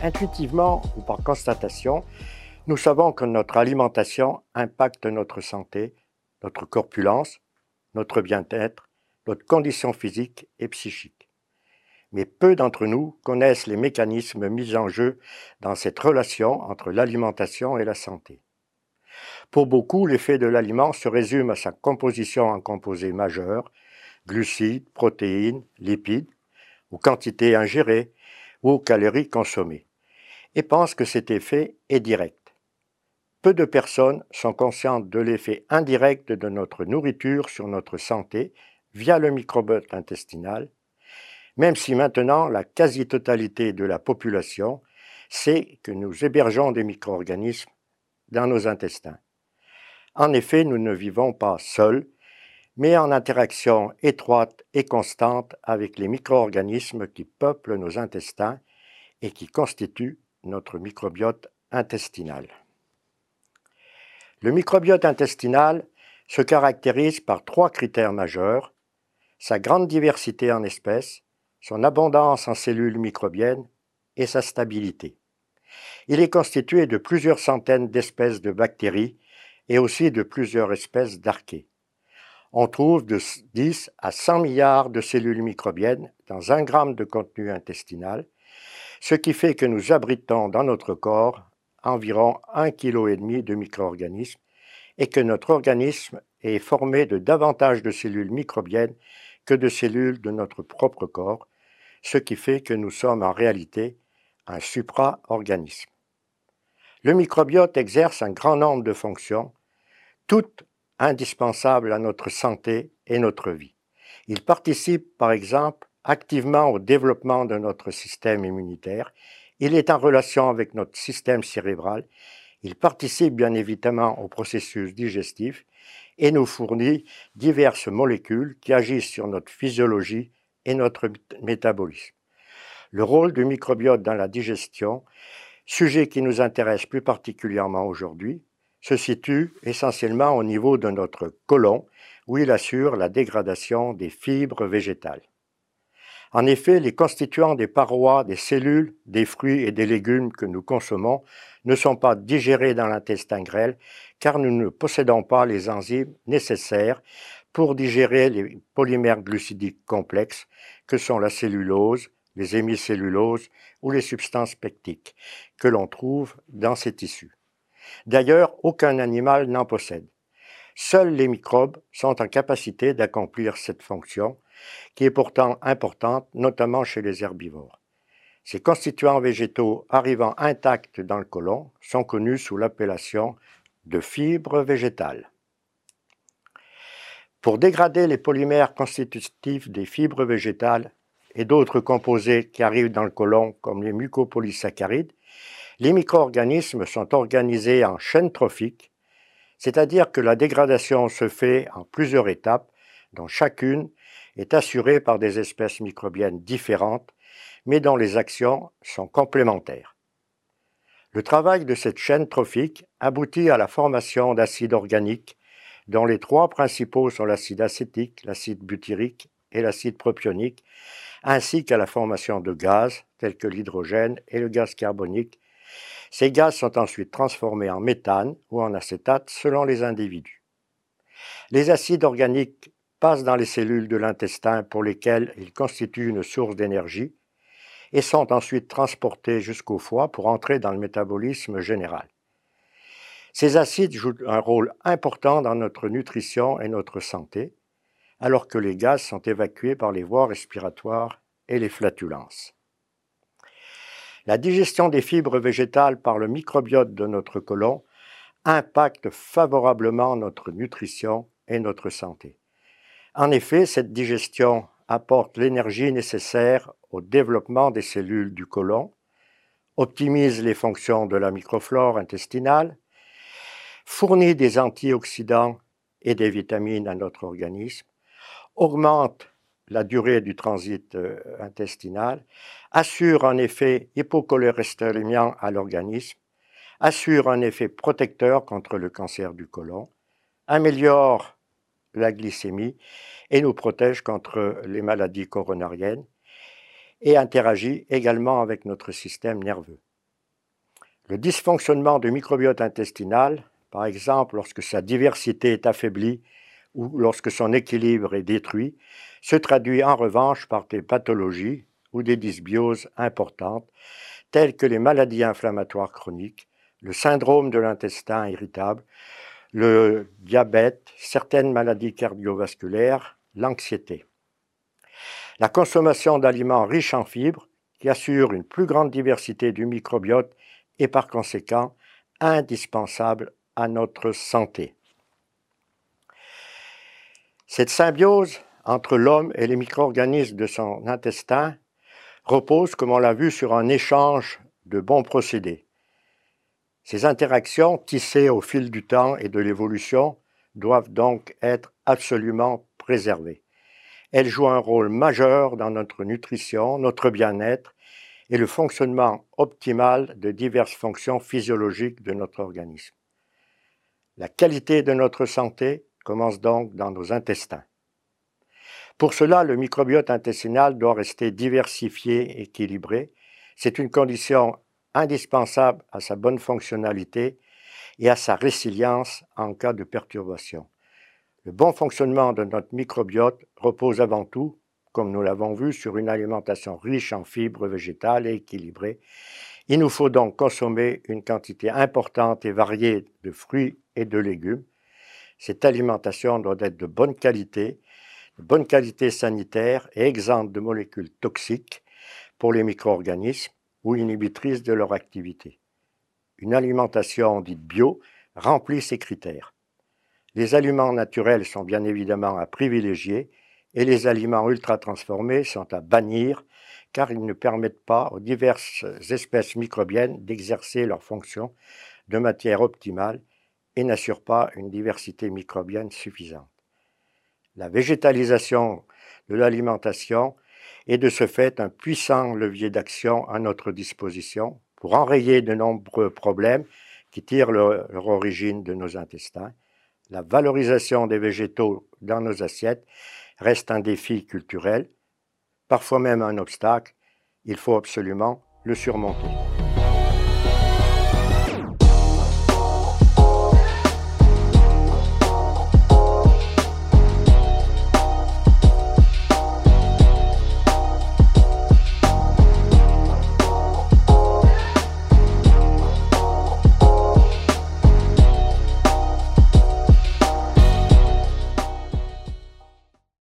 Intuitivement ou par constatation, nous savons que notre alimentation impacte notre santé, notre corpulence, notre bien-être, notre condition physique et psychique. Mais peu d'entre nous connaissent les mécanismes mis en jeu dans cette relation entre l'alimentation et la santé. Pour beaucoup, l'effet de l'aliment se résume à sa composition en composés majeurs, glucides, protéines, lipides, aux quantités ingérées ou aux calories consommées, et pensent que cet effet est direct. Peu de personnes sont conscientes de l'effet indirect de notre nourriture sur notre santé via le microbiote intestinal, même si maintenant la quasi-totalité de la population sait que nous hébergeons des micro-organismes dans nos intestins. En effet, nous ne vivons pas seuls, mais en interaction étroite et constante avec les micro-organismes qui peuplent nos intestins et qui constituent notre microbiote intestinal. Le microbiote intestinal se caractérise par 3 critères majeurs: sa grande diversité en espèces, son abondance en cellules microbiennes et sa stabilité. Il est constitué de plusieurs centaines d'espèces de bactéries et aussi de plusieurs espèces d'archées. On trouve de 10 à 100 milliards de cellules microbiennes dans 1 gramme de contenu intestinal, ce qui fait que nous abritons dans notre corps environ 1,5 kg de micro-organismes et que notre organisme est formé de davantage de cellules microbiennes que de cellules de notre propre corps, ce qui fait que nous sommes en réalité un supra-organisme. Le microbiote exerce un grand nombre de fonctions, toutes indispensables à notre santé et notre vie. Il participe, par exemple, activement au développement de notre système immunitaire. Il est en relation avec notre système cérébral. Il participe bien évidemment au processus digestif et nous fournit diverses molécules qui agissent sur notre physiologie et notre métabolisme. Le rôle du microbiote dans la digestion, sujet qui nous intéresse plus particulièrement aujourd'hui, se situe essentiellement au niveau de notre côlon, où il assure la dégradation des fibres végétales. En effet, les constituants des parois, des cellules, des fruits et des légumes que nous consommons ne sont pas digérés dans l'intestin grêle, car nous ne possédons pas les enzymes nécessaires pour digérer les polymères glucidiques complexes que sont la cellulose, les hémicelluloses ou les substances pectiques que l'on trouve dans ces tissus. D'ailleurs, aucun animal n'en possède. Seuls les microbes sont en capacité d'accomplir cette fonction, qui est pourtant importante, notamment chez les herbivores. Ces constituants végétaux arrivant intacts dans le côlon sont connus sous l'appellation de fibres végétales. Pour dégrader les polymères constitutifs des fibres végétales et d'autres composés qui arrivent dans le côlon, comme les mucopolysaccharides, les micro-organismes sont organisés en chaînes trophiques, c'est-à-dire que la dégradation se fait en plusieurs étapes, dont chacune est assurée par des espèces microbiennes différentes, mais dont les actions sont complémentaires. Le travail de cette chaîne trophique aboutit à la formation d'acides organiques, dont les 3 principaux sont l'acide acétique, l'acide butyrique et l'acide propionique, ainsi qu'à la formation de gaz, tels que l'hydrogène et le gaz carbonique. Ces gaz sont ensuite transformés en méthane ou en acétate selon les individus. Les acides organiques passent dans les cellules de l'intestin pour lesquelles ils constituent une source d'énergie et sont ensuite transportés jusqu'au foie pour entrer dans le métabolisme général. Ces acides jouent un rôle important dans notre nutrition et notre santé, alors que les gaz sont évacués par les voies respiratoires et les flatulences. La digestion des fibres végétales par le microbiote de notre côlon impacte favorablement notre nutrition et notre santé. En effet, cette digestion apporte l'énergie nécessaire au développement des cellules du côlon, optimise les fonctions de la microflore intestinale, fournit des antioxydants et des vitamines à notre organisme, augmente la durée du transit intestinal, assure un effet hypocholestérolémiant à l'organisme, assure un effet protecteur contre le cancer du côlon, améliore la glycémie et nous protège contre les maladies coronariennes et interagit également avec notre système nerveux. Le dysfonctionnement du microbiote intestinal, par exemple lorsque sa diversité est affaiblie ou lorsque son équilibre est détruit, se traduit en revanche par des pathologies ou des dysbioses importantes, telles que les maladies inflammatoires chroniques, le syndrome de l'intestin irritable, le diabète, certaines maladies cardiovasculaires, l'anxiété. La consommation d'aliments riches en fibres, qui assurent une plus grande diversité du microbiote, est par conséquent indispensable à notre santé. Cette symbiose entre l'homme et les micro-organismes de son intestin repose, comme on l'a vu, sur un échange de bons procédés. Ces interactions, tissées au fil du temps et de l'évolution, doivent donc être absolument préservées. Elles jouent un rôle majeur dans notre nutrition, notre bien-être et le fonctionnement optimal de diverses fonctions physiologiques de notre organisme. La qualité de notre santé commence donc dans nos intestins. Pour cela, le microbiote intestinal doit rester diversifié et équilibré. C'est une condition indispensable à sa bonne fonctionnalité et à sa résilience en cas de perturbation. Le bon fonctionnement de notre microbiote repose avant tout, comme nous l'avons vu, sur une alimentation riche en fibres végétales et équilibrée. Il nous faut donc consommer une quantité importante et variée de fruits et de légumes. Cette alimentation doit être de bonne qualité sanitaire et exempte de molécules toxiques pour les micro-organismes ou inhibitrices de leur activité. Une alimentation dite bio remplit ces critères. Les aliments naturels sont bien évidemment à privilégier et les aliments ultra-transformés sont à bannir car ils ne permettent pas aux diverses espèces microbiennes d'exercer leurs fonctions de manière optimale et n'assurent pas une diversité microbienne suffisante. La végétalisation de l'alimentation est de ce fait un puissant levier d'action à notre disposition pour enrayer de nombreux problèmes qui tirent leur origine de nos intestins. La valorisation des végétaux dans nos assiettes reste un défi culturel, parfois même un obstacle. Il faut absolument le surmonter.